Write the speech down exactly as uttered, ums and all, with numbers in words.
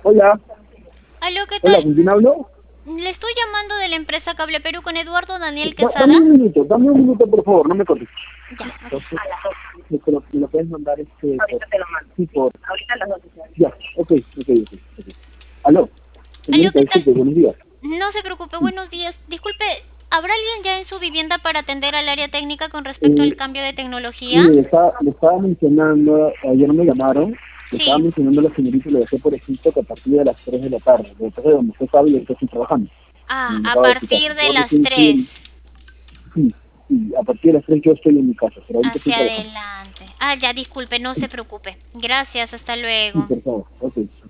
Hola, Aló, ¿qué hola, tal? ¿con quién hablo? Le estoy llamando de la empresa Cable Perú con Eduardo Daniel Da- dame Quesada. un minuto, dame un minuto, por favor, no me cortes. Ya, ok. Entonces, me, te lo, me lo puedes mandar este... Ahorita te lo mando. Sí, por... Ahorita a las dos. Ya, ok, ok, ok. ok. Aló, Aló, señorita, ¿qué tal? disculpe, buenos días. No se preocupe, Sí, buenos días. Disculpe, ¿habrá alguien ya en su vivienda para atender al área técnica con respecto al eh, cambio de sí, tecnología? le estaba, le estaba mencionando, ayer me llamaron, le estaba Sí. mencionando a la señorita y le dejé por escrito que a partir de las tres de la tarde, después de donde usted sabe, yo estoy trabajando. Ah, Y me a acaba de explicar. partir de Yo las recién estoy en... tres. Sí, sí, a partir de las tres yo estoy en mi casa, pero ahorita estoy Hacia trabajando. adelante. Ah, ya, disculpe, no se preocupe. Gracias, hasta Sí, luego. por favor, ok.